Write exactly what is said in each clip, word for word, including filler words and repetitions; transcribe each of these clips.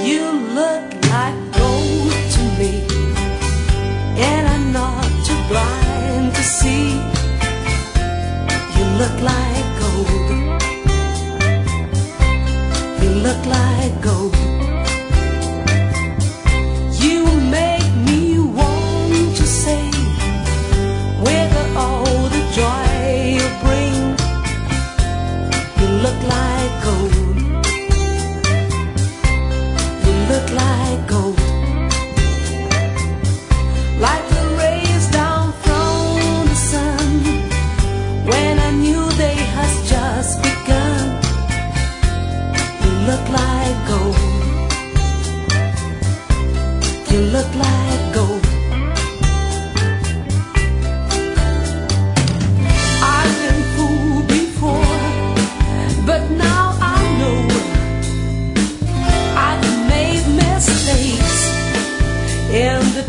You look like gold to me, and I'm not too blind to see. You look like gold. You look like gold. You make me want to say, with all the joy you bring, you look like gold. You look like gold. Like the rays down from the sun, when I knew they had just begun. You look like gold. You look like gold. I've been fooled before, but now I know I've made mistakes in the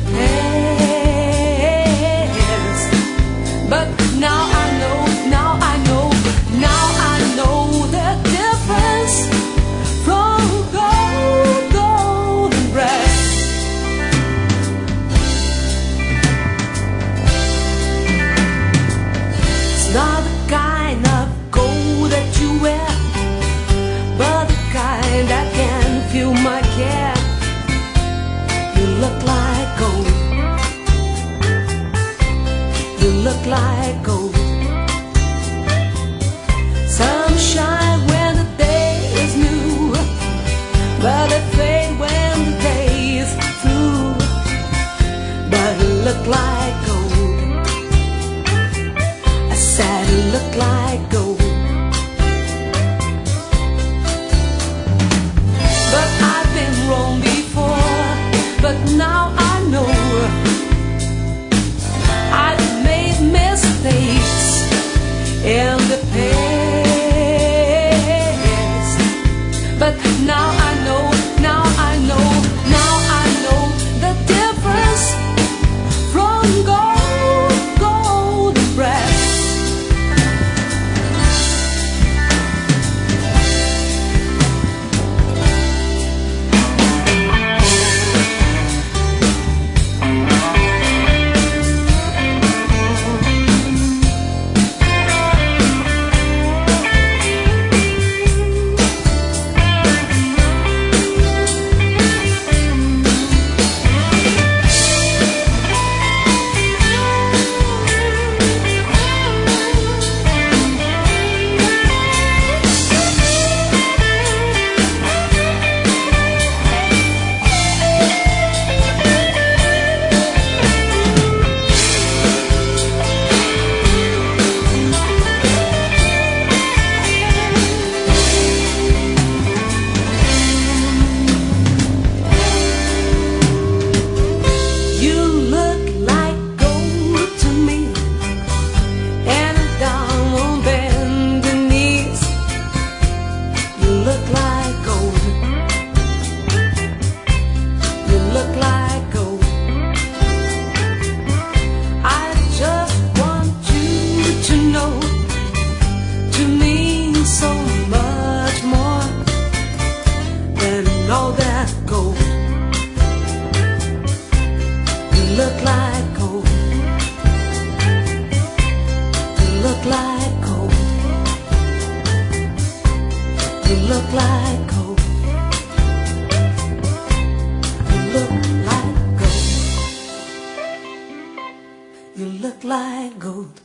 past. But now I know, now I know, now I know the difference from gold, gold and brass. It's not the kind of gold that you wear, but the kind that can feel my care. You look like gold. You look like gold. Sunshine when the day is new, but it fade when the day is through. But you look like gold. I said you look like gold. But I've been wrong before, but now I know I've made mistakes in the past. But now I know, now I know, now I know the difference from gold, gold and brass. You look like gold. You look like gold. You look like gold. You look like gold. You look like gold.